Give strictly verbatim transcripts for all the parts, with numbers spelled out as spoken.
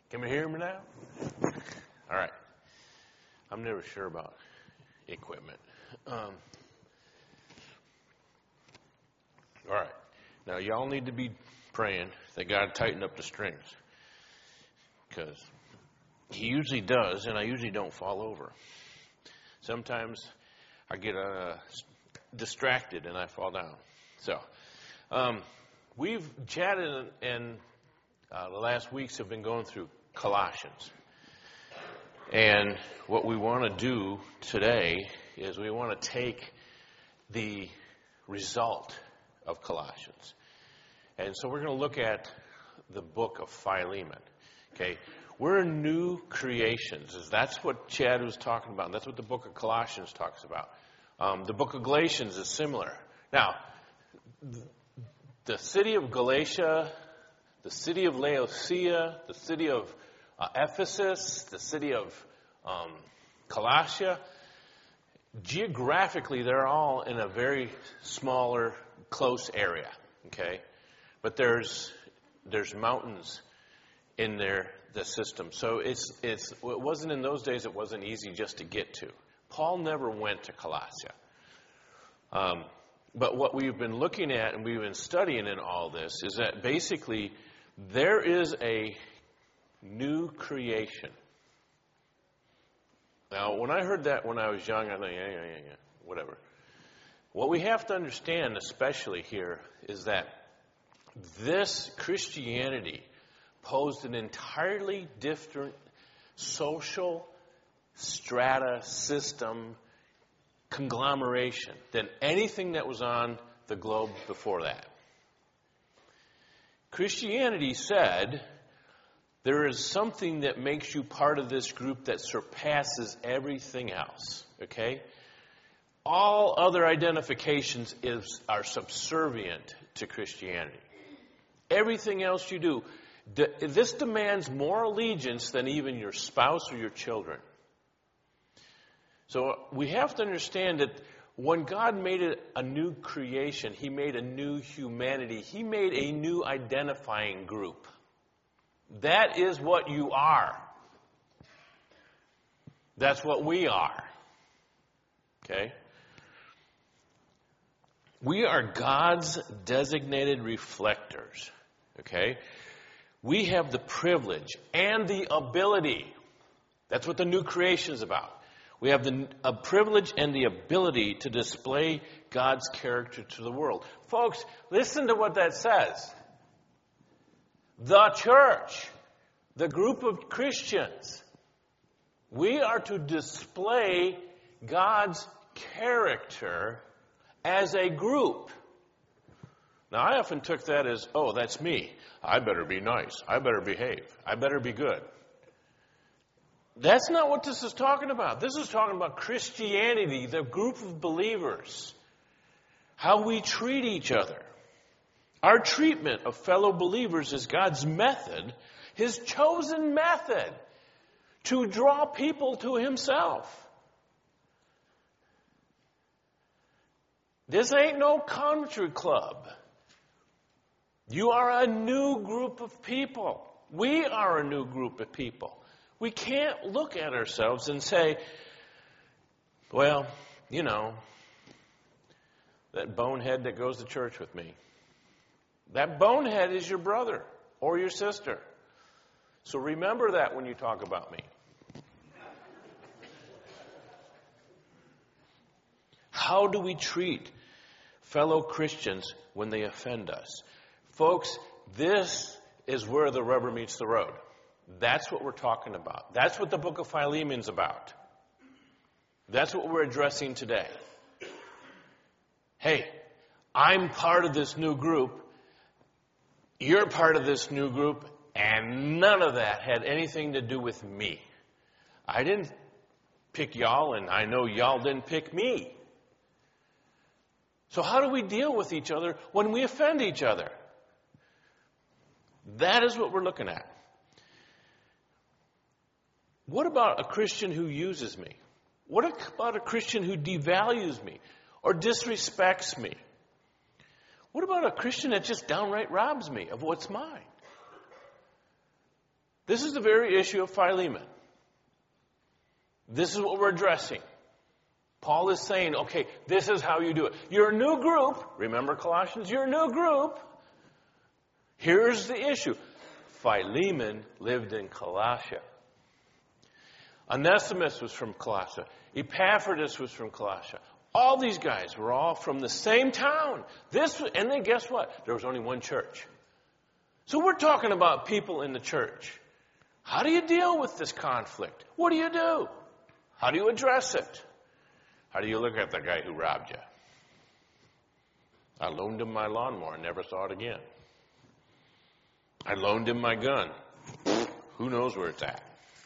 Can you hear me now? All right. I'm never sure about equipment. Um, all right. Now, y'all need to be praying that God tighten up the strings. Because he usually does, and I usually don't fall over. Sometimes I get uh, distracted and I fall down. So, um, we've chatted and uh, the last weeks have been going through Colossians. And what we want to do today is we want to take the result of Colossians. And so we're going to look at the book of Philemon. Okay, we're new creations. That's what Chad was talking about. That's what the book of Colossians talks about. Um, the book of Galatians is similar. Now, the city of Galatia, the city of Laodicea, the city of uh, Ephesus, the city of um, Colossia, geographically, they're all in a very smaller, close area. Okay, but there's there's mountains in their the system. So it's it's it wasn't in those days. It wasn't easy just to get to. Paul never went to Colossia. Um, but what we've been looking at and we've been studying in all this is that basically there is a new creation. Now, when I heard that when I was young, I thought, yeah, yeah, yeah, yeah, whatever. What we have to understand, especially here, is that this Christianity posed an entirely different social strata system conglomeration than anything that was on the globe before that. Christianity said there is something that makes you part of this group that surpasses everything else. Okay? All other identifications is, are subservient to Christianity. Everything else you do, this demands more allegiance than even your spouse or your children. So we have to understand that when God made it a new creation, He made a new humanity. He made a new identifying group. That is what you are. That's what we are. Okay? We are God's designated reflectors. Okay? We have the privilege and the ability. That's what the new creation is about. We have the a privilege and the ability to display God's character to the world. Folks, listen to what that says. The church, the group of Christians, we are to display God's character as a group. Now, I often took that as, oh, that's me. I better be nice. I better behave. I better be good. That's not what this is talking about. This is talking about Christianity, the group of believers, how we treat each other. Our treatment of fellow believers is God's method, His chosen method to draw people to Himself. This ain't no country club. You are a new group of people. We are a new group of people. We can't look at ourselves and say, well, you know, that bonehead that goes to church with me. That bonehead is your brother or your sister. So remember that when you talk about me. How do we treat fellow Christians when they offend us? Folks, this is where the rubber meets the road. That's what we're talking about. That's what the book of Philemon is about. That's what we're addressing today. Hey, I'm part of this new group. You're part of this new group, and none of that had anything to do with me. I didn't pick y'all, and I know y'all didn't pick me. So how do we deal with each other when we offend each other? That is what we're looking at. What about a Christian who uses me? What about a Christian who devalues me or disrespects me? What about a Christian that just downright robs me of what's mine? This is the very issue of Philemon. This is what we're addressing. Paul is saying, okay, this is how you do it. You're a new group. Remember Colossians? You're a new group. Here's the issue. Philemon lived in Colossia. Onesimus was from Colossia. Epaphroditus was from Colossia. All these guys were all from the same town. This, and then guess what? There was only one church. So we're talking about people in the church. How do you deal with this conflict? What do you do? How do you address it? How do you look at the guy who robbed you? I loaned him my lawnmower and never saw it again. I loaned him my gun. Who knows where it's at?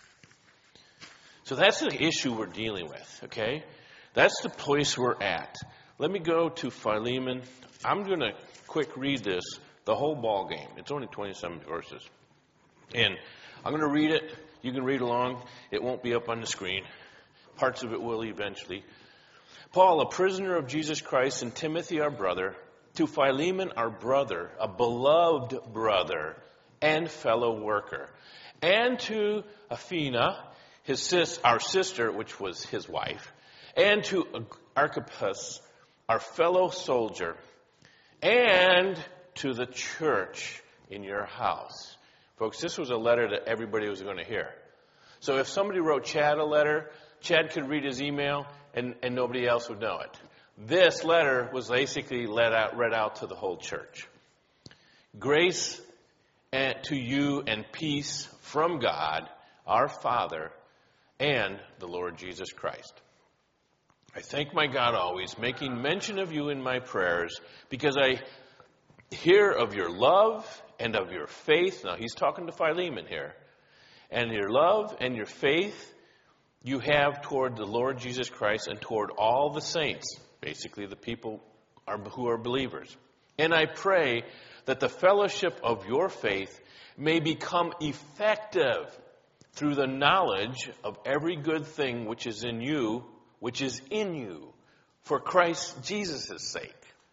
So that's the issue we're dealing with, okay? That's the place we're at. Let me go to Philemon. I'm going to quick read this, the whole ball game. It's only twenty-seven verses. And I'm going to read it. You can read along. It won't be up on the screen. Parts of it will eventually. Paul, a prisoner of Jesus Christ, and Timothy, our brother, to Philemon, our brother, a beloved brother and fellow worker, and to Aphina, his sis, our sister, which was his wife, and to Archippus, our fellow soldier, and to the church in your house. Folks, this was a letter that everybody was going to hear. So if somebody wrote Chad a letter, Chad could read his email, and, and nobody else would know it. This letter was basically read out, read out to the whole church. Grace and, to you and peace from God, our Father, and the Lord Jesus Christ. I thank my God always, making mention of you in my prayers, because I hear of your love and of your faith. Now, he's talking to Philemon here. And your love and your faith you have toward the Lord Jesus Christ and toward all the saints, basically the people are, who are believers. And I pray that the fellowship of your faith may become effective through the knowledge of every good thing which is in you, which is in you, for Christ Jesus' sake.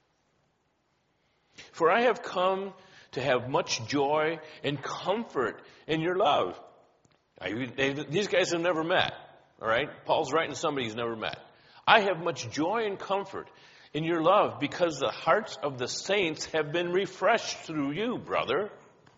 For I have come to have much joy and comfort in your love. I, they, these guys have never met, all right? Paul's writing to somebody he's never met. I have much joy and comfort in your love because the hearts of the saints have been refreshed through you, brother.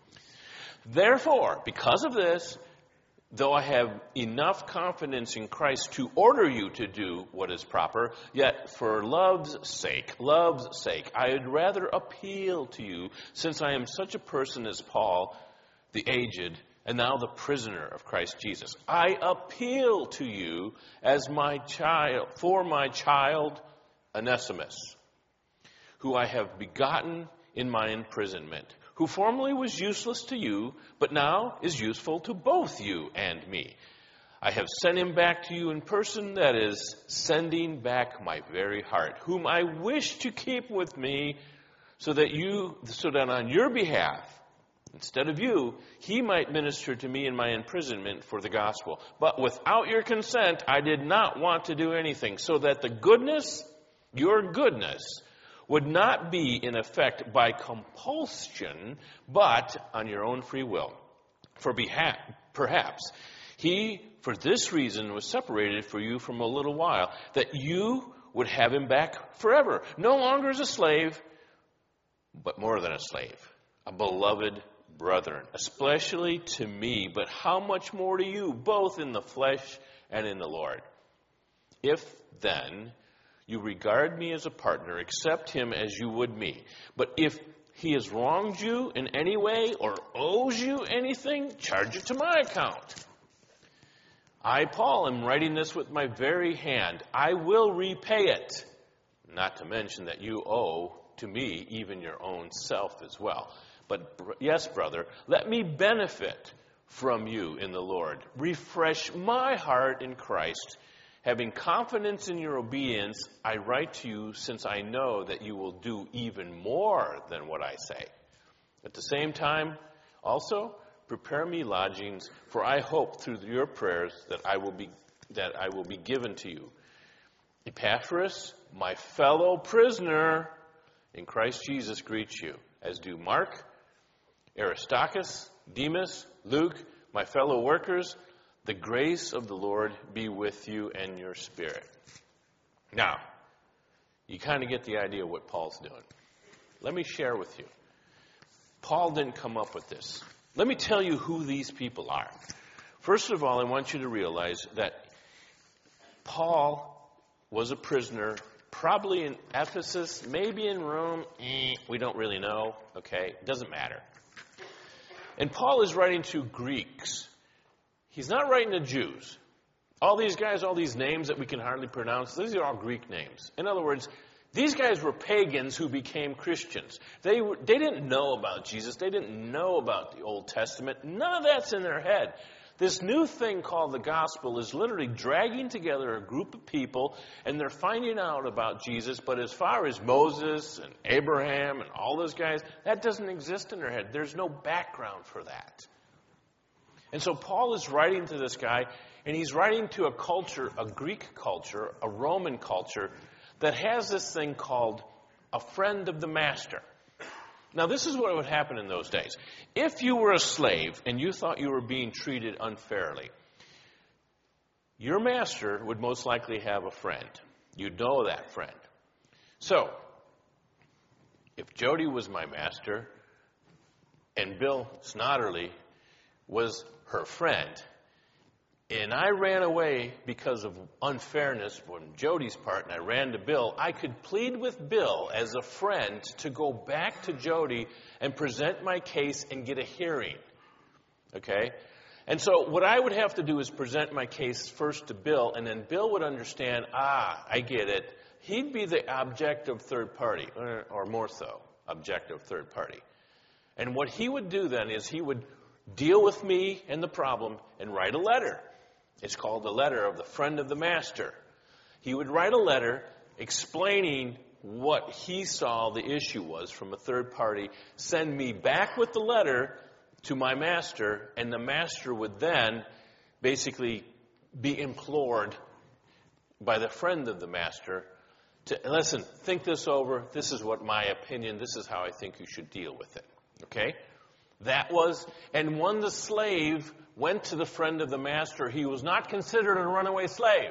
Therefore, because of this, though I have enough confidence in Christ to order you to do what is proper, yet for love's sake, love's sake, I would rather appeal to you, since I am such a person as Paul, the aged, and now the prisoner of Christ Jesus. I appeal to you as my child, for my child, Onesimus, who I have begotten in my imprisonment, who formerly was useless to you, but now is useful to both you and me. I have sent him back to you in person, that is, sending back my very heart, whom I wish to keep with me, so that you, so that on your behalf, instead of you, he might minister to me in my imprisonment for the gospel. But without your consent, I did not want to do anything, so that the goodness, your goodness, would not be in effect by compulsion, but on your own free will. For beha- perhaps he, for this reason, was separated for you from a little while, that you would have him back forever, no longer as a slave, but more than a slave, a beloved brethren, especially to me, but how much more to you, both in the flesh and in the Lord. If then you regard me as a partner, accept him as you would me. But if he has wronged you in any way or owes you anything, charge it to my account. I, Paul, am writing this with my very hand. I will repay it. Not to mention that you owe to me even your own self as well. But yes, brother, let me benefit from you in the Lord. Refresh my heart in Christ. Having confidence in your obedience, I write to you since I know that you will do even more than what I say. At the same time, also, prepare me lodgings, for I hope through your prayers that I will be that I will be given to you. Epaphras, my fellow prisoner in Christ Jesus, greets you, as do Mark, Aristarchus, Demas, Luke, My fellow workers, the grace of the Lord be with you and your spirit. Now, you kind of get the idea of what Paul's doing. Let me share with you. Paul didn't come up with this. Let me tell you who these people are. First of all, I want you to realize that Paul was a prisoner, probably in Ephesus, maybe in Rome. Eh, we don't really know. Okay, it doesn't matter. And Paul is writing to Greeks. He's not writing to Jews. All these guys, all these names that we can hardly pronounce, these are all Greek names. In other words, these guys were pagans who became Christians. They were, they didn't know about Jesus. They didn't know about the Old Testament. None of that's in their head. This new thing called the gospel is literally dragging together a group of people, and they're finding out about Jesus. But as far as Moses and Abraham and all those guys, that doesn't exist in their head. There's no background for that. And so Paul is writing to this guy, and he's writing to a culture, a Greek culture, a Roman culture, that has this thing called a friend of the master. Now, this is what would happen in those days. If you were a slave and you thought you were being treated unfairly, your master would most likely have a friend. You'd know that friend. So, if Jody was my master and Bill Snodderly was her friend, and I ran away because of unfairness on Jody's part, and I ran to Bill, I could plead with Bill as a friend to go back to Jody and present my case and get a hearing. Okay? And so what I would have to do is present my case first to Bill, and then Bill would understand, ah, I get it. He'd be the objective third party, or, or more so, objective third party. And what he would do then is he would deal with me and the problem and write a letter. It's called the letter of the friend of the master. He would write a letter explaining what he saw the issue was from a third party, send me back with the letter to my master, and the master would then basically be implored by the friend of the master to, listen, think this over. This is what my opinion, this is how I think you should deal with it. Okay? That was, and when the slave went to the friend of the master, he was not considered a runaway slave.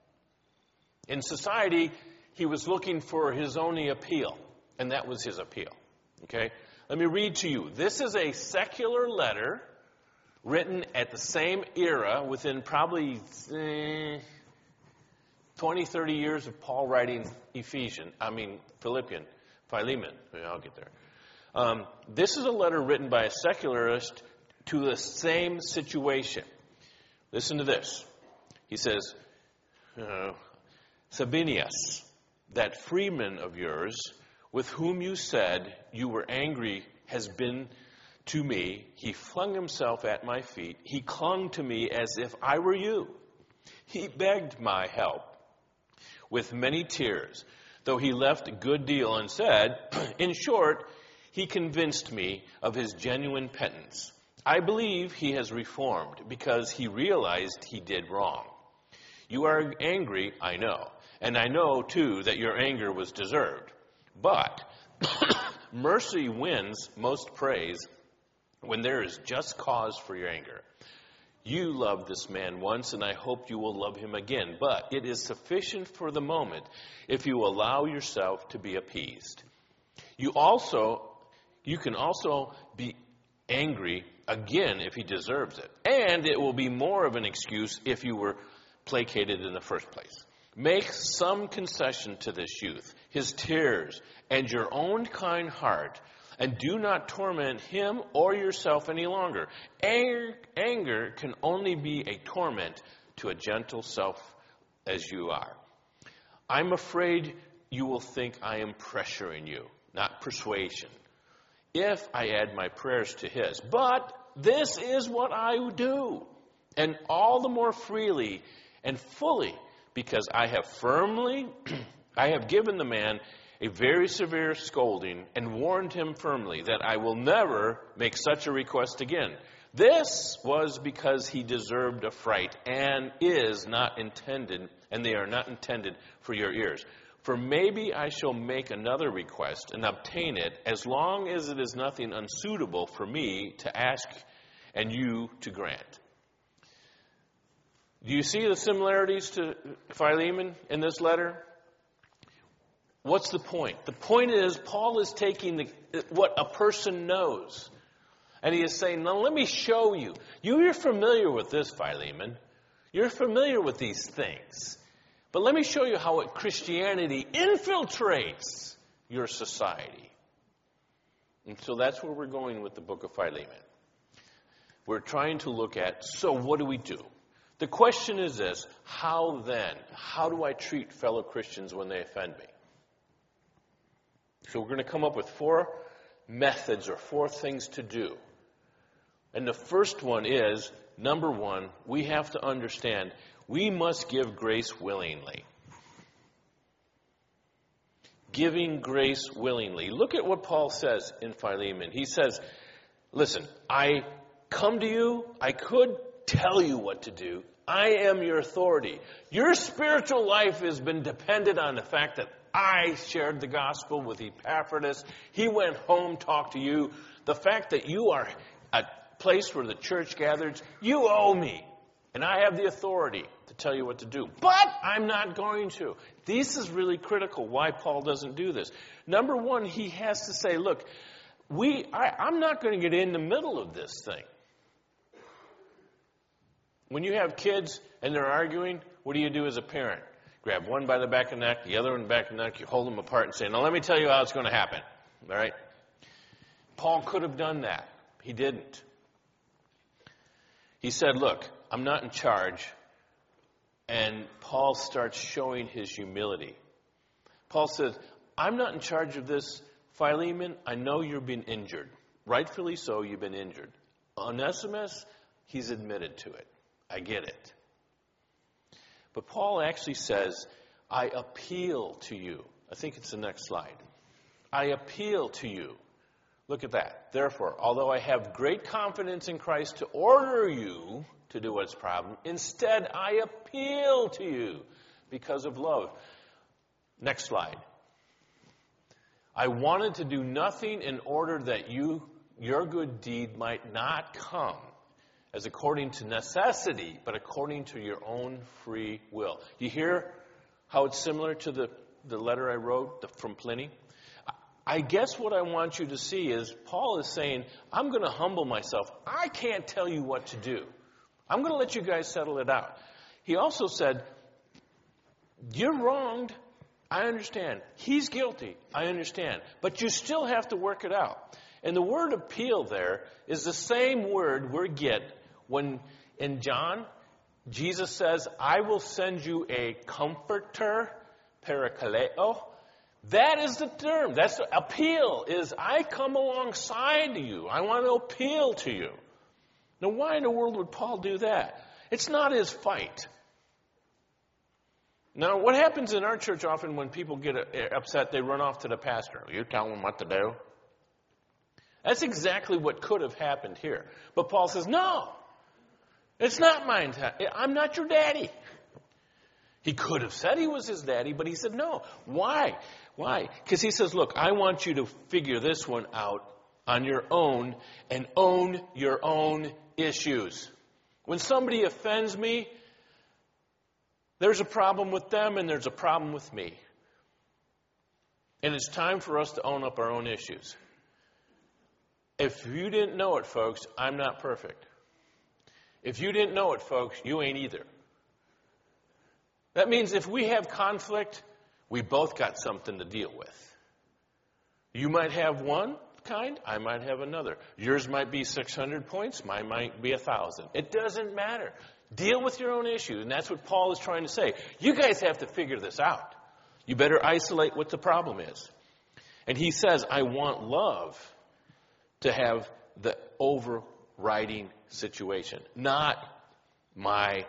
In society, he was looking for his only appeal, and that was his appeal. Okay? Let me read to you. This is a secular letter written at the same era, within probably eh, twenty, thirty years of Paul writing Ephesians, I mean Philippian, Philemon. Yeah, I'll get there. Um, this is a letter written by a secularist to the same situation. Listen to this. He says, uh, Sabinius, that freeman of yours, with whom you said you were angry, has been to me. He flung himself at my feet. He clung to me as if I were you. He begged my help with many tears, though he left a good deal unsaid. In short, he convinced me of his genuine penitence. I believe he has reformed because he realized he did wrong. You are angry, I know, and I know, too, that your anger was deserved. But mercy wins most praise when there is just cause for your anger. You loved this man once, and I hope you will love him again. But it is sufficient for the moment if you allow yourself to be appeased. You also, you can also be angry again if he deserves it. And it will be more of an excuse if you were placated in the first place. Make some concession to this youth, his tears, and your own kind heart, and do not torment him or yourself any longer. Anger, anger can only be a torment to a gentle self as you are. I'm afraid you will think I am pressuring you, not persuasion, if I add my prayers to his. But this is what I do, and all the more freely and fully, because I have firmly, I have given the man a very severe scolding and warned him firmly that I will never make such a request again. This was because he deserved a fright and is not intended, and they are not intended for your ears. For maybe I shall make another request and obtain it, as long as it is nothing unsuitable for me to ask and you to grant. Do you see the similarities to Philemon in this letter? What's the point? The point is, Paul is taking the, what a person knows, and he is saying, now let me show you. You're familiar with this, Philemon. You're familiar with these things. But let me show you how it, Christianity infiltrates your society. And so that's where we're going with the book of Philemon. We're trying to look at, so what do we do? The question is this, how then? How do I treat fellow Christians when they offend me? So we're going to come up with four methods or four things to do. And the first one is, number one, we have to understand we must give grace willingly. Giving grace willingly. Look at what Paul says in Philemon. He says, listen, I come to you, I could tell you what to do. I am your authority. Your spiritual life has been dependent on the fact that I shared the gospel with Epaphroditus. He went home, talked to you. The fact that you are a place where the church gathers, you owe me. And I have the authority to tell you what to do. But I'm not going to. This is really critical why Paul doesn't do this. Number one, he has to say, look, we, I, I'm not going to get in the middle of this thing. When you have kids and they're arguing, what do you do as a parent? Grab one by the back of the neck, the other one by the back of the neck, you hold them apart and say, now let me tell you how it's going to happen. All right? Paul could have done that. He didn't. He said, look, I'm not in charge. And Paul starts showing his humility. Paul says, I'm not in charge of this, Philemon. I know you've been injured. Rightfully so, you've been injured. Onesimus, he's admitted to it. I get it. But Paul actually says, I appeal to you. I think it's the next slide. I appeal to you. Look at that. Therefore, although I have great confidence in Christ to order you to do what's problem, instead I appeal to you because of love. Next slide. I wanted to do nothing in order that you, your good deed might not come as according to necessity, but according to your own free will. You hear how it's similar to the, the letter I wrote the, from Pliny? I guess what I want you to see is Paul is saying, I'm going to humble myself. I can't tell you what to do. I'm going to let you guys settle it out. He also said, you're wronged. I understand. He's guilty. I understand. But you still have to work it out. And the word appeal there is the same word we get when in John, Jesus says, I will send you a comforter, parakaleo. That is the term. That's the appeal, is I come alongside you. I want to appeal to you. Now, why in the world would Paul do that? It's not his fight. Now, what happens in our church often when people get upset, they run off to the pastor. You tell them what to do. That's exactly what could have happened here. But Paul says, no, it's not mine. I'm not your daddy. He could have said he was his daddy, but he said no. Why? Why? Because he says, look, I want you to figure this one out on your own and own your own issues. When somebody offends me, there's a problem with them and there's a problem with me. And it's time for us to own up our own issues. If you didn't know it, folks, I'm not perfect. If you didn't know it, folks, you ain't either. That means if we have conflict, we both got something to deal with. You might have one kind, I might have another. Yours might be six hundred points, mine might be one thousand. It doesn't matter. Deal with your own issues, and that's what Paul is trying to say. You guys have to figure this out. You better isolate what the problem is. And he says, I want love to have the overriding situation, not my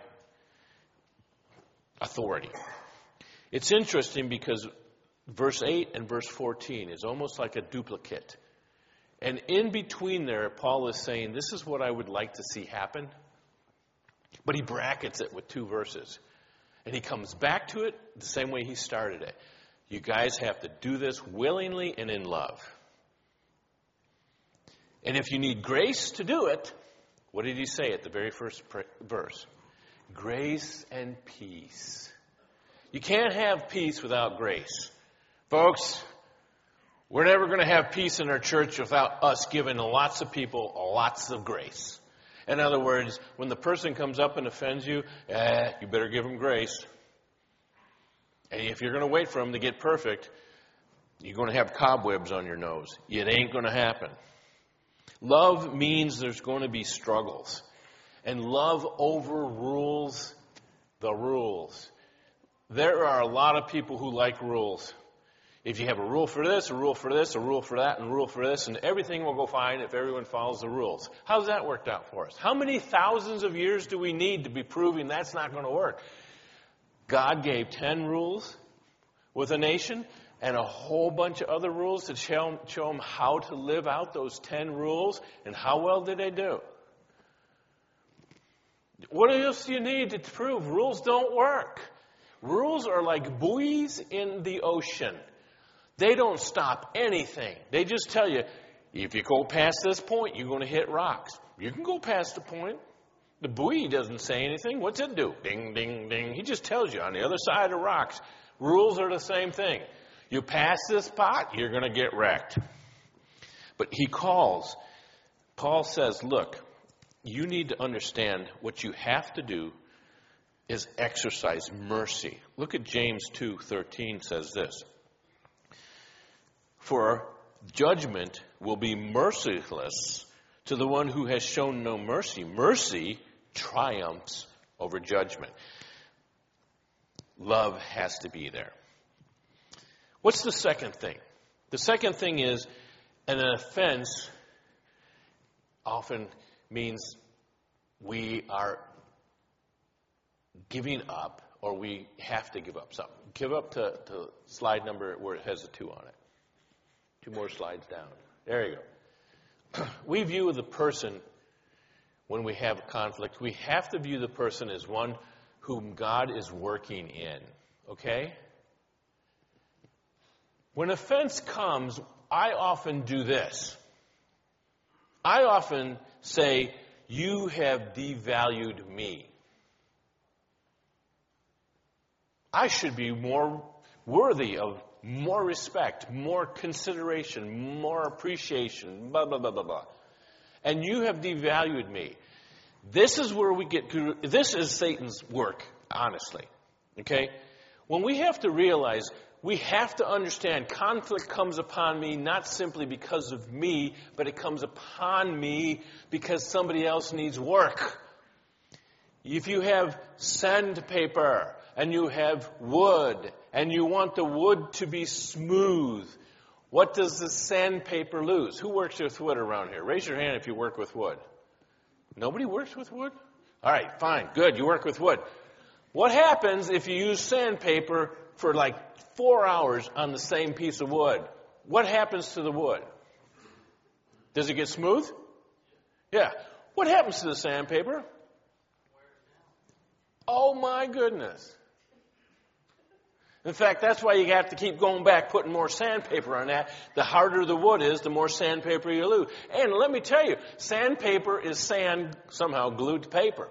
authority. It's interesting because verse eight and verse fourteen is almost like a duplicate. And in between there, Paul is saying, this is what I would like to see happen. But he brackets it with two verses. And he comes back to it the same way he started it. You guys have to do this willingly and in love. And if you need grace to do it, What did he say at the very first verse? Grace and peace. You can't have peace without grace. Folks, we're never going to have peace in our church without us giving lots of people lots of grace. In other words, when the person comes up and offends you, eh, you better give them grace. And if you're going to wait for them to get perfect, you're going to have cobwebs on your nose. It ain't going to happen. Love means there's going to be struggles. And love overrules the rules. There are a lot of people who like rules. If you have a rule for this, a rule for this, a rule for that, and a rule for this, and everything will go fine if everyone follows the rules. How's that worked out for us? How many thousands of years do we need to be proving that's not going to work? God gave ten rules with a nation and a whole bunch of other rules to show, show them how to live out those ten rules, and how well did they do? What else do you need to prove? Rules don't work. Rules are like buoys in the ocean. They don't stop anything. They just tell you, if you go past this point, you're going to hit rocks. You can go past the point. The buoy doesn't say anything. What's it do? Ding, ding, ding. He just tells you on the other side of rocks. Rules are the same thing. You pass this spot, you're going to get wrecked. But he calls. Paul says, look, you need to understand what you have to do is exercise mercy. Look at James two thirteen says this. For judgment will be merciless to the one who has shown no mercy. Mercy triumphs over judgment. Love has to be there. What's the second thing? The second thing is an offense often means we are giving up, or we have to give up something. Give up to, to slide number where it has a two on it. Two more slides down. There you go. We view the person, when we have a conflict, we have to view the person as one whom God is working in. Okay? When offense comes, I often do this. I often say, you have devalued me. I should be more worthy of more respect, more consideration, more appreciation, blah, blah, blah, blah, blah. And you have devalued me. This is where we get to, this is Satan's work, honestly. Okay? When we have to realize, we have to understand conflict comes upon me not simply because of me, but it comes upon me because somebody else needs work. If you have sandpaper and you have wood and you want the wood to be smooth, what does the sandpaper lose? Who works with wood around here? Raise your hand if you work with wood. Nobody works with wood? All right, fine, good, you work with wood. What happens if you use sandpaper for like four hours on the same piece of wood? What happens to the wood? Does it get smooth? Yeah. What happens to the sandpaper? Oh my goodness. In fact, that's why you have to keep going back, putting more sandpaper on that. The harder the wood is, the more sandpaper you lose. And let me tell you, sandpaper is sand somehow glued to paper.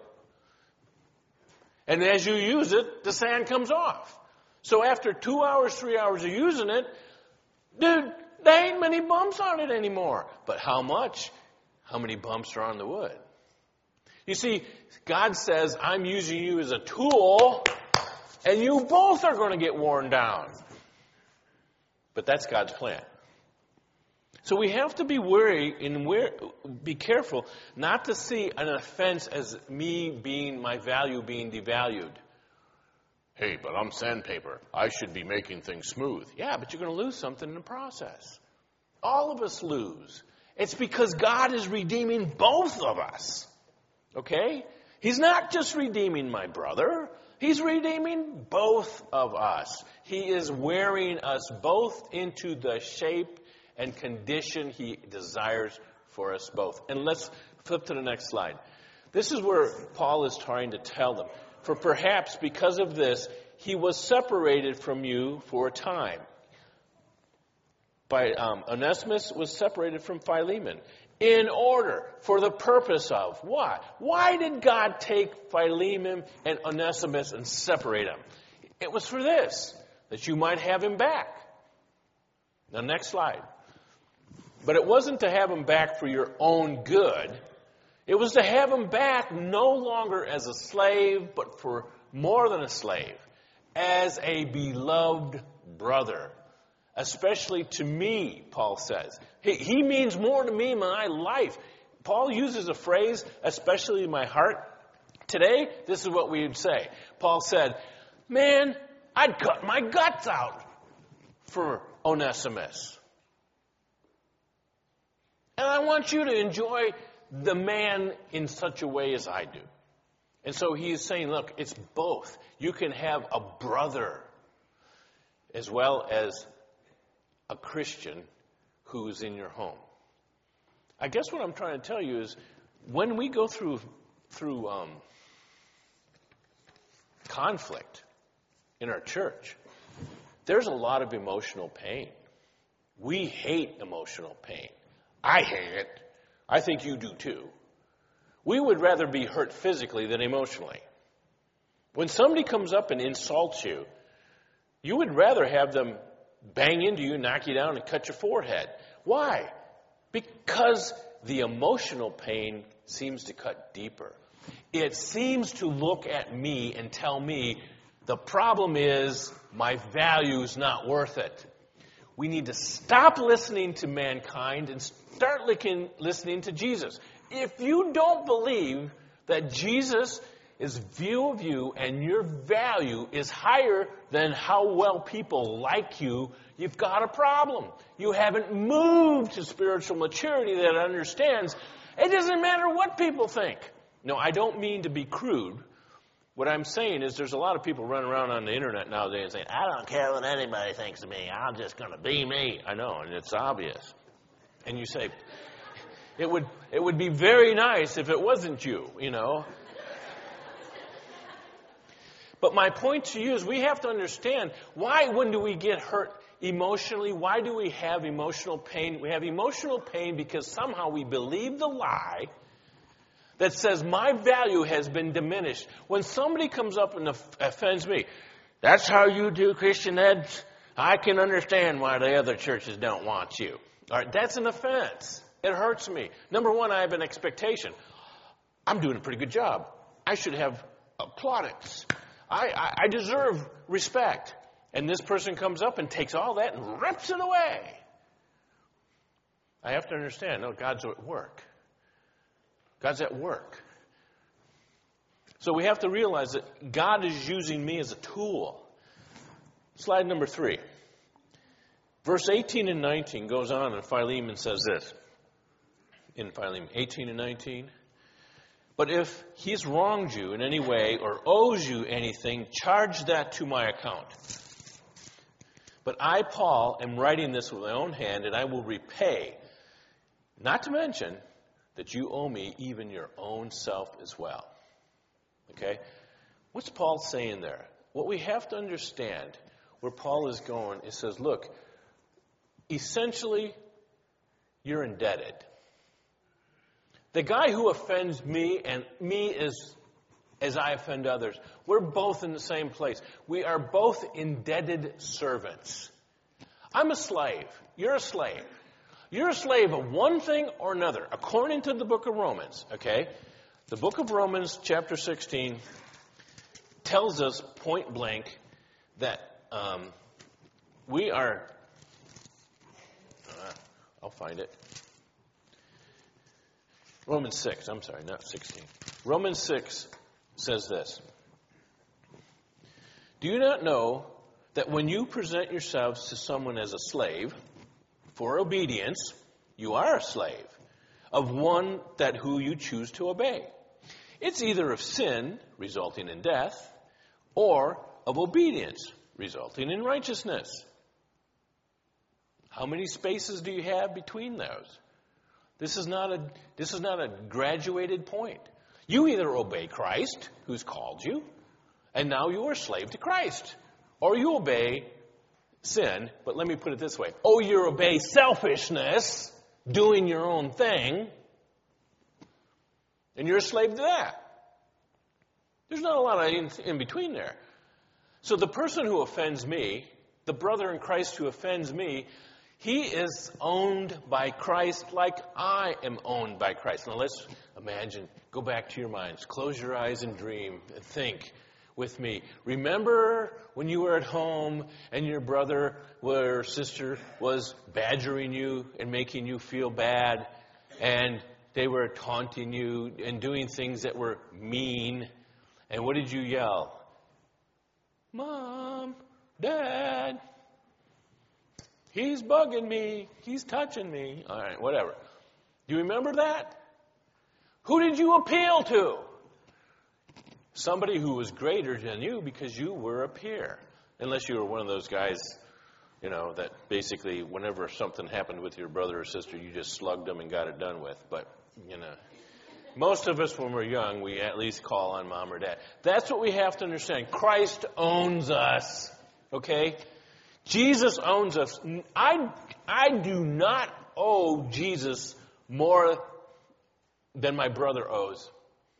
And as you use it, the sand comes off. So after two hours, three hours of using it, dude, there ain't many bumps on it anymore. But how much? How many bumps are on the wood? You see, God says, I'm using you as a tool, and you both are going to get worn down. But that's God's plan. So we have to be wary and where, be careful not to see an offense as me being, my value being devalued. Hey, but I'm sandpaper. I should be making things smooth. Yeah, but you're going to lose something in the process. All of us lose. It's because God is redeeming both of us. Okay? He's not just redeeming my brother. He's redeeming both of us. He is wearing us both into the shape and condition He desires for us both. And let's flip to the next slide. This is where Paul is trying to tell them. For perhaps because of this, he was separated from you for a time. By, um, Onesimus was separated from Philemon. In order, for the purpose of, why? Why did God take Philemon and Onesimus and separate them? It was for this, that you might have him back. Now, next slide. But it wasn't to have him back for your own good. It was to have him back no longer as a slave, but for more than a slave, as a beloved brother. Especially to me, Paul says. He, he means more to me in my life. Paul uses a phrase, especially in my heart. Today, this is what we would say. Paul said, man, I'd cut my guts out for Onesimus. And I want you to enjoy the man in such a way as I do. And so he is saying, look, it's both. You can have a brother as well as a Christian who's in your home. I guess what I'm trying to tell you is when we go through through um, conflict in our church, there's a lot of emotional pain. We hate emotional pain. I hate it. I think you do too. We would rather be hurt physically than emotionally. When somebody comes up and insults you, you would rather have them bang into you, knock you down, and cut your forehead. Why? Because the emotional pain seems to cut deeper. It seems to look at me and tell me the problem is my value is not worth it. We need to stop listening to mankind and start listening to Jesus. If you don't believe that Jesus' view of you and your value is higher than how well people like you, you've got a problem. You haven't moved to spiritual maturity that understands it doesn't matter what people think. No, I don't mean to be crude. What I'm saying is there's a lot of people running around on the internet nowadays saying, I don't care what anybody thinks of me. I'm just going to be me. I know, and it's obvious. And you say, it would it would be very nice if it wasn't you, you know. But my point to you is we have to understand why when do we get hurt emotionally? Why do we have emotional pain? We have emotional pain because somehow we believe the lie that says my value has been diminished. When somebody comes up and offends me, that's how you do Christian ed? I can understand why the other churches don't want you. All right, that's an offense. It hurts me. Number one, I have an expectation. I'm doing a pretty good job. I should have plaudits. I, I, I deserve respect. And this person comes up and takes all that and rips it away. I have to understand, no, God's at work. God's at work. So we have to realize that God is using me as a tool. Slide number three. Verse eighteen and nineteen goes on, and Philemon says this. In Philemon eighteen and nineteen. But if he's wronged you in any way or owes you anything, charge that to my account. But I, Paul, am writing this with my own hand, and I will repay. Not to mention that you owe me even your own self as well. Okay? What's Paul saying there? What we have to understand, where Paul is going, it says, look, essentially, you're indebted. The guy who offends me and me as, as I offend others, we're both in the same place. We are both indebted servants. I'm a slave. You're a slave. You're a slave of one thing or another, according to the book of Romans, okay? The book of Romans, chapter sixteen, tells us point blank that um, we are, uh, I'll find it. Romans six, I'm sorry, not sixteen. Romans six says this. Do you not know that when you present yourselves to someone as a slave, for obedience, you are a slave of one that who you choose to obey. It's either of sin, resulting in death, or of obedience, resulting in righteousness. How many spaces do you have between those? This is not a, this is not a graduated point. You either obey Christ, who's called you, and now you are a slave to Christ, or you obey sin, but let me put it this way. Oh, you obey selfishness, doing your own thing, and you're a slave to that. There's not a lot of in, in between there. So the person who offends me, the brother in Christ who offends me, he is owned by Christ like I am owned by Christ. Now let's imagine, go back to your minds, close your eyes and dream and think with me. Remember when you were at home and your brother or sister was badgering you and making you feel bad, and they were taunting you and doing things that were mean, and what did you yell? Mom, Dad, he's bugging me, he's touching me. All right, whatever. Do you remember that? Who did you appeal to? Somebody who was greater than you because you were a peer. Unless you were one of those guys, you know, that basically whenever something happened with your brother or sister, you just slugged them and got it done with. But, you know, most of us when we're young, we at least call on mom or dad. That's what we have to understand. Christ owns us, okay? Jesus owns us. I, I do not owe Jesus more than my brother owes.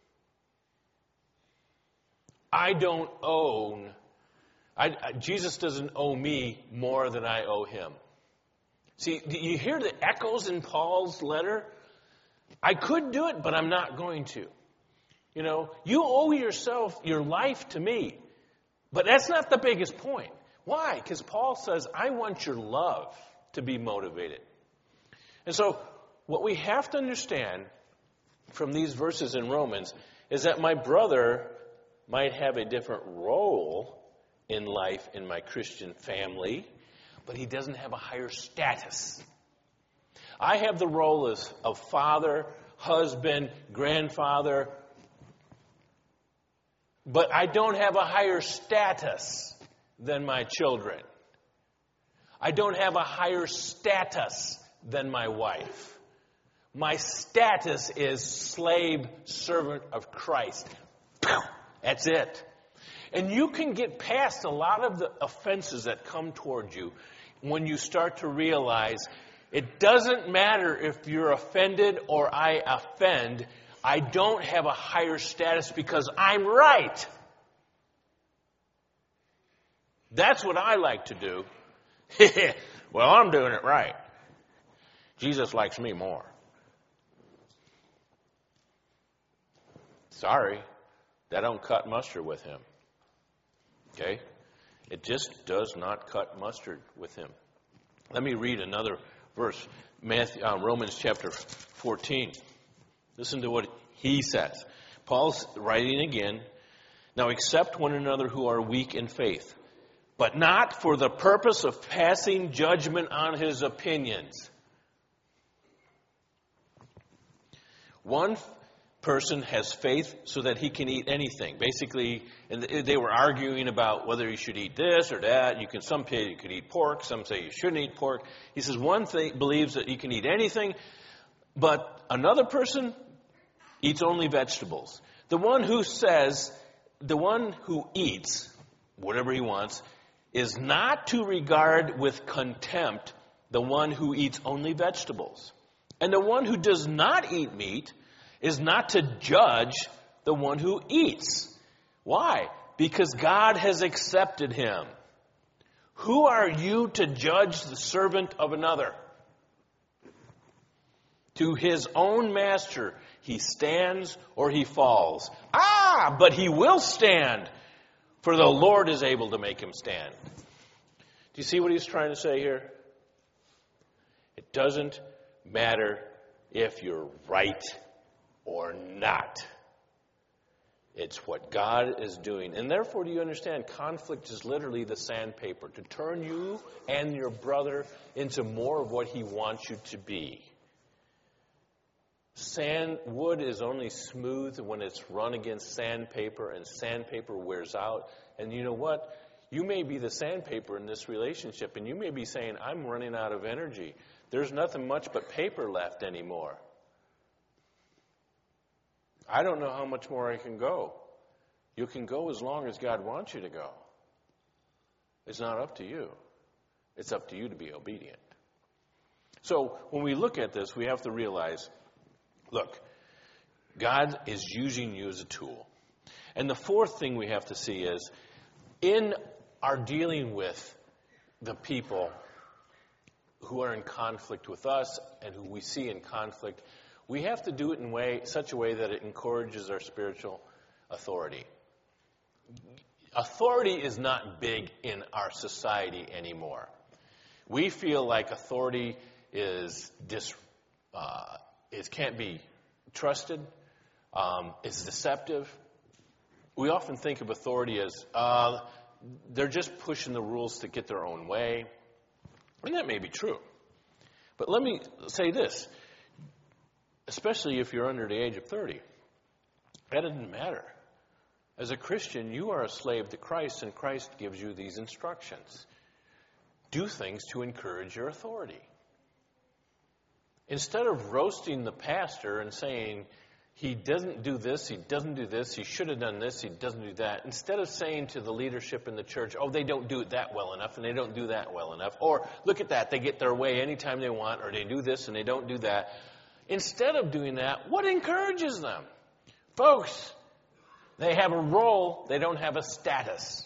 I don't own, I, I, Jesus doesn't owe me more than I owe him. See, do you hear the echoes in Paul's letter? I could do it, but I'm not going to. You know, you owe yourself, your life to me. But that's not the biggest point. Why? Because Paul says, I want your love to be motivated. And so, what we have to understand from these verses in Romans is that my brother might have a different role in life in my Christian family, but he doesn't have a higher status. I have the role as of father, husband, grandfather, but I don't have a higher status than my children. I don't have a higher status than my wife. My status is slave servant of Christ. That's it. And you can get past a lot of the offenses that come toward you when you start to realize it doesn't matter if you're offended or I offend. I don't have a higher status because I'm right. That's what I like to do. Well, I'm doing it right. Jesus likes me more. Sorry. That don't cut mustard with him. Okay? It just does not cut mustard with him. Let me read another verse. Matthew, uh, Romans chapter fourteen. Listen to what he says. Paul's writing again. Now accept one another who are weak in faith, but not for the purpose of passing judgment on his opinions. One person has faith so that he can eat anything. Basically, and they were arguing about whether you should eat this or that. You can, some say you could eat pork. Some say you shouldn't eat pork. He says one thing believes that you can eat anything, but another person eats only vegetables. The one who says, the one who eats whatever he wants, is not to regard with contempt the one who eats only vegetables. And the one who does not eat meat is not to judge the one who eats. Why? Because God has accepted him. Who are you to judge the servant of another? To his own master he stands or he falls. Ah, but he will stand, for the Lord is able to make him stand. Do you see what he's trying to say here? It doesn't matter if you're right or not. It's what God is doing. And therefore, do you understand, conflict is literally the sandpaper to turn you and your brother into more of what he wants you to be. Sand wood is only smooth when it's run against sandpaper, and sandpaper wears out. And you know what? You may be the sandpaper in this relationship, and you may be saying, I'm running out of energy. There's nothing much but paper left anymore. I don't know how much more I can go. You can go as long as God wants you to go. It's not up to you. It's up to you to be obedient. So when we look at this, we have to realize, look, God is using you as a tool. And the fourth thing we have to see is, in our dealing with the people who are in conflict with us and who we see in conflict, we have to do it in way, such a way that it encourages our spiritual authority. Authority is not big in our society anymore. We feel like authority is dis, uh, it can't be trusted. Um, it's deceptive. We often think of authority as uh, they're just pushing the rules to get their own way. And that may be true. But let me say this, especially if you're under the age of thirty. That doesn't matter. As a Christian, you are a slave to Christ, and Christ gives you these instructions. Do things to encourage your authority. Instead of roasting the pastor and saying, he doesn't do this, he doesn't do this, he should have done this, he doesn't do that. Instead of saying to the leadership in the church, oh, they don't do it that well enough, and they don't do that well enough. Or, look at that, they get their way anytime they want, or they do this and they don't do that. Instead of doing that, what encourages them? Folks, they have a role, they don't have a status.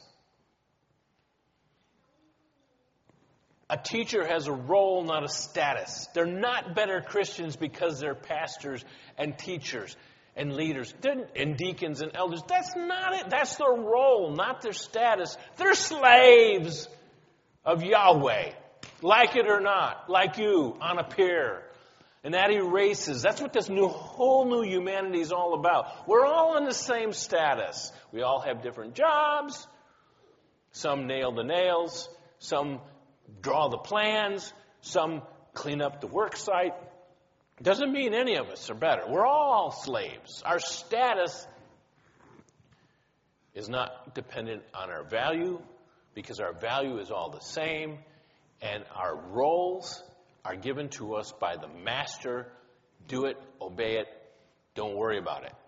A teacher has a role, not a status. They're not better Christians because they're pastors and teachers and leaders and deacons and elders. That's not it. That's their role, not their status. They're slaves of Yahweh, like it or not, like you, on a pier. And that erases. That's what this new whole new humanity is all about. We're all in the same status. We all have different jobs. Some nail the nails. Some draw the plans. Some clean up the work site. Doesn't mean any of us are better. We're all slaves. Our status is not dependent on our value, because our value is all the same, and our roles are given to us by the master. Do it, obey it, don't worry about it.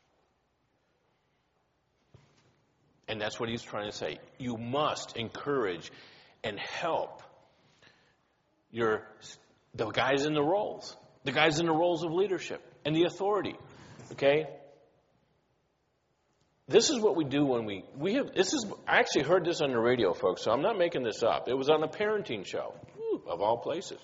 And that's what he's trying to say. You must encourage and help your the guys in the roles, the guys in the roles of leadership and the authority. Okay? This is what we do when we we have. This is I actually heard this on the radio, folks. So I'm not making this up. It was on a parenting show, of all places.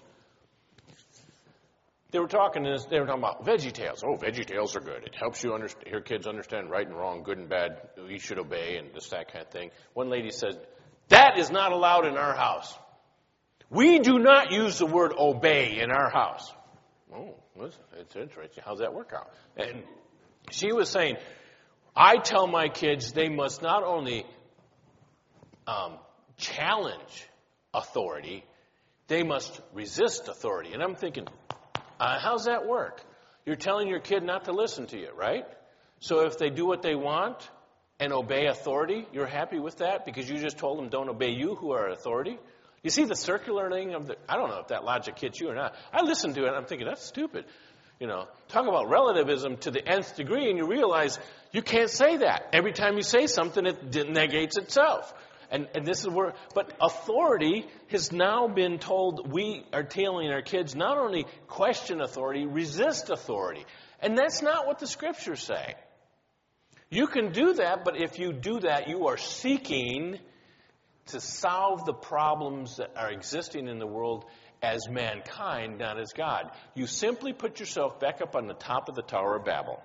They were talking. They were talking about VeggieTales. Oh, VeggieTales are good. It helps you understand, your kids understand right and wrong, good and bad. You should obey, and this that kind of thing. One lady said, "That is not allowed in our house. We do not use the word obey in our house." Oh, it's interesting. How's that work out? And she was saying, I tell my kids they must not only um, challenge authority, they must resist authority. And I'm thinking, uh, how's that work? You're telling your kid not to listen to you, right? So if they do what they want and obey authority, you're happy with that because you just told them don't obey you who are authority? You see the circular thing of the, I don't know if that logic hits you or not. I listened to it and I'm thinking, that's stupid. You know, talk about relativism to the nth degree, and you realize you can't say that. Every time you say something, it negates itself. And, and this is where, but authority has now been told, we are telling our kids not only question authority, resist authority. And that's not what the scriptures say. You can do that, but if you do that, you are seeking to solve the problems that are existing in the world as mankind, not as God. You simply put yourself back up on the top of the Tower of Babel.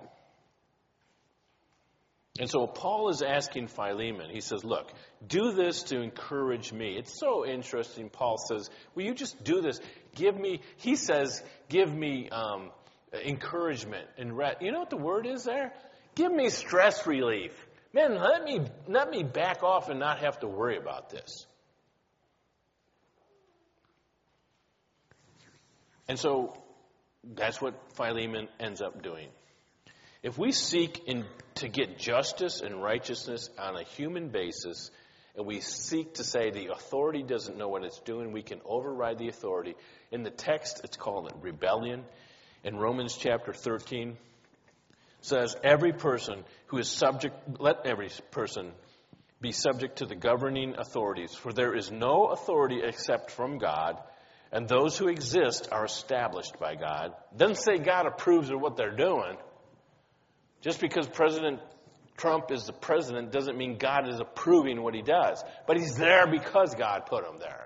And so Paul is asking Philemon, he says, look, do this to encourage me. It's so interesting. Paul says, will you just do this? Give me, he says, give me um, encouragement and rest. You know what the word is there? Give me stress relief. Man, let me, let me back off and not have to worry about this. And so that's what Philemon ends up doing. If we seek in, to get justice and righteousness on a human basis, and we seek to say the authority doesn't know what it's doing, we can override the authority. In the text, it's called rebellion. In Romans chapter thirteen, says every person who is subject, let every person be subject to the governing authorities, for there is no authority except from God, And those who exist are established by God. Doesn't say God approves of what they're doing. Just because President Trump is the president doesn't mean God is approving what he does. But he's there because God put him there.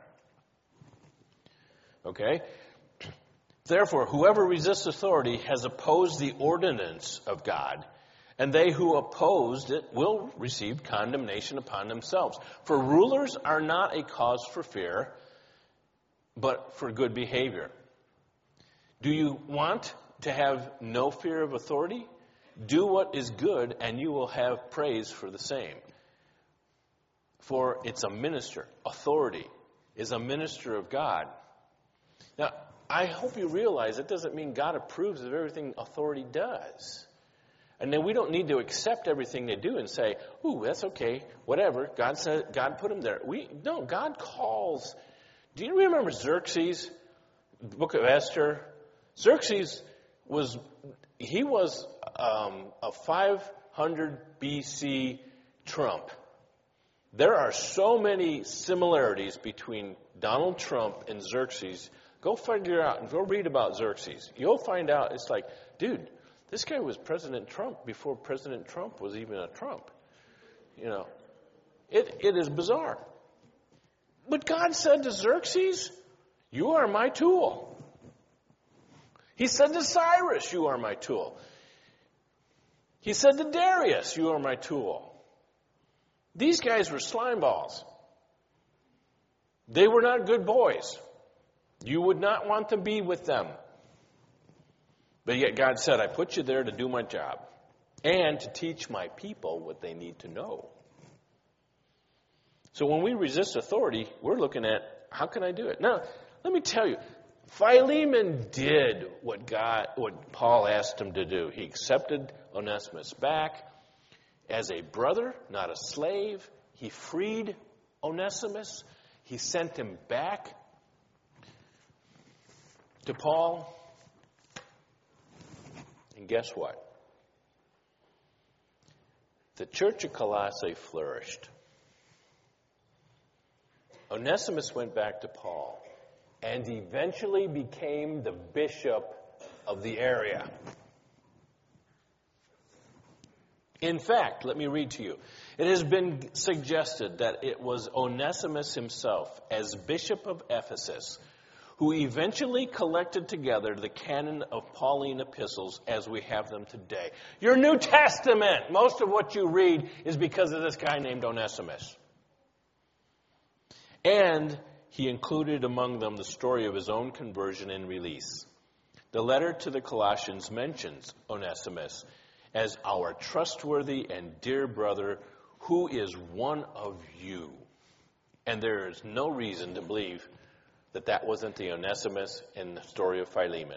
Okay? Therefore, whoever resists authority has opposed the ordinance of God, and they who opposed it will receive condemnation upon themselves. For rulers are not a cause for fear, but for good behavior. Do you want to have no fear of authority? Do what is good, and you will have praise for the same. For it's a minister. Authority is a minister of God. Now, I hope you realize it doesn't mean God approves of everything authority does. And then we don't need to accept everything they do and say, ooh, that's okay, whatever. God said, God put them there. We no, God calls. Do you remember Xerxes, the book of Esther? Xerxes was, he was um, a five hundred B C Trump. There are so many similarities between Donald Trump and Xerxes. Go figure out and go read about Xerxes. You'll find out it's like, dude, this guy was President Trump before President Trump was even a Trump. You know, it it is bizarre. But God said to Xerxes, you are my tool. He said to Cyrus, you are my tool. He said to Darius, you are my tool. These guys were slime balls. They were not good boys. You would not want to be with them. But yet God said, I put you there to do my job and to teach my people what they need to know. So when we resist authority, we're looking at, how can I do it? Now, let me tell you, Philemon did what God, what Paul asked him to do. He accepted Onesimus back as a brother, not a slave. He freed Onesimus. He sent him back to Paul. And guess what? The church of Colossae flourished. Onesimus went back to Paul and eventually became the bishop of the area. In fact, let me read to you. It has been suggested that it was Onesimus himself, as bishop of Ephesus, who eventually collected together the canon of Pauline epistles as we have them today. Your New Testament, most of what you read is because of this guy named Onesimus. And he included among them the story of his own conversion and release. The letter to the Colossians mentions Onesimus as our trustworthy and dear brother who is one of you. And there is no reason to believe that that wasn't the Onesimus in the story of Philemon.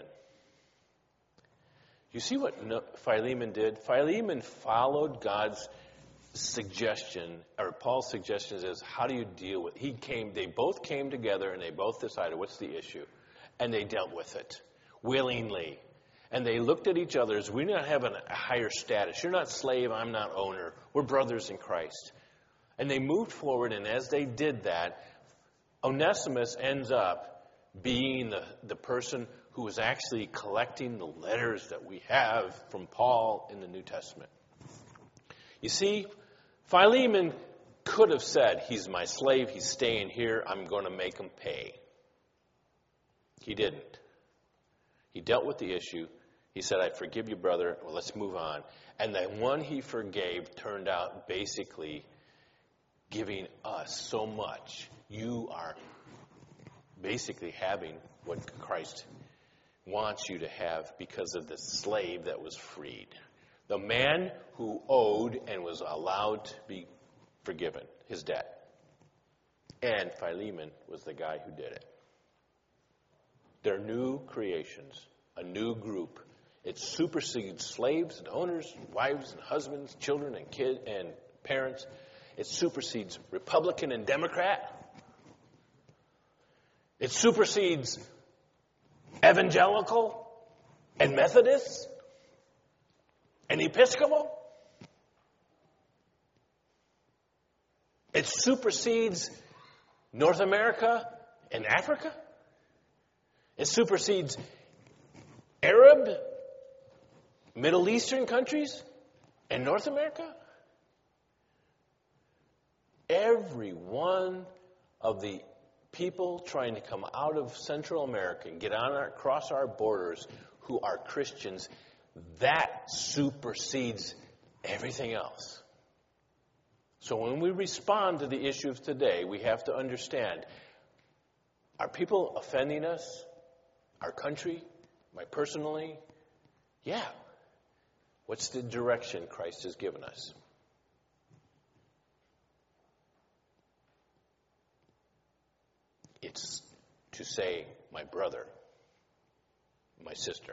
You see what Philemon did? Philemon followed God's suggestion, or Paul's suggestion is, how do you deal with it? He came, they both came together and they both decided what's the issue. And they dealt with it willingly. And they looked at each other as, we don't have a higher status. You're not slave, I'm not owner. We're brothers in Christ. And they moved forward, and as they did that, Onesimus ends up being the, the person who is actually collecting the letters that we have from Paul in the New Testament. You see, Philemon could have said, he's my slave, he's staying here, I'm going to make him pay. He didn't. He dealt with the issue. He said, I forgive you, brother. Well, let's move on. And the one he forgave turned out basically giving us so much. You are basically having what Christ wants you to have because of the slave that was freed. The man who owed and was allowed to be forgiven his debt. And Philemon was the guy who did it. They're new creations, a new group. It supersedes slaves and owners, and wives and husbands, children and kids and parents. It supersedes Republican and Democrat. It supersedes evangelical and Methodist and Episcopal. It supersedes North America and Africa. It supersedes Arab, Middle Eastern countries, and North America. Every one of the people trying to come out of Central America and get on our, across our borders who are Christians, that supersedes everything else. So when we respond to the issues today, we have to understand, are people offending us? Our country? My personally? Yeah. What's the direction Christ has given us? It's to say, my brother, my sister.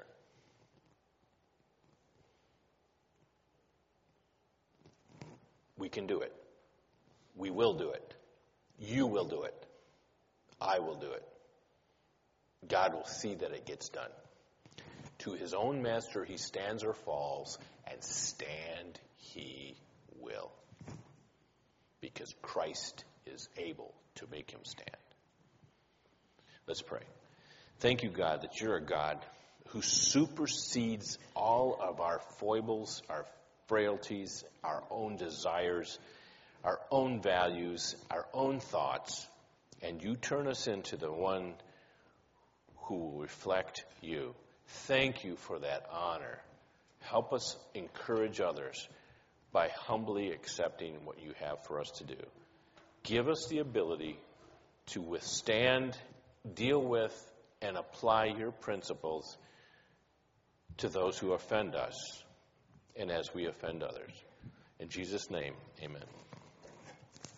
We can do it. We will do it. You will do it. I will do it. God will see that it gets done. To his own master he stands or falls, and stand he will. Because Christ is able to make him stand. Let's pray. Thank you, God, that you're a God who supersedes all of our foibles, our frailties, our own desires, our own values, our own thoughts, and you turn us into the one who will reflect you. Thank you for that honor. Help us encourage others by humbly accepting what you have for us to do. Give us the ability to withstand, deal with, and apply your principles to those who offend us and as we offend others. In Jesus' name, amen.